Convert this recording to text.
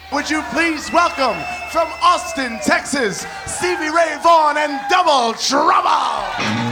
Would you please welcome from Austin, Texas, Stevie Ray Vaughan and Double Trouble!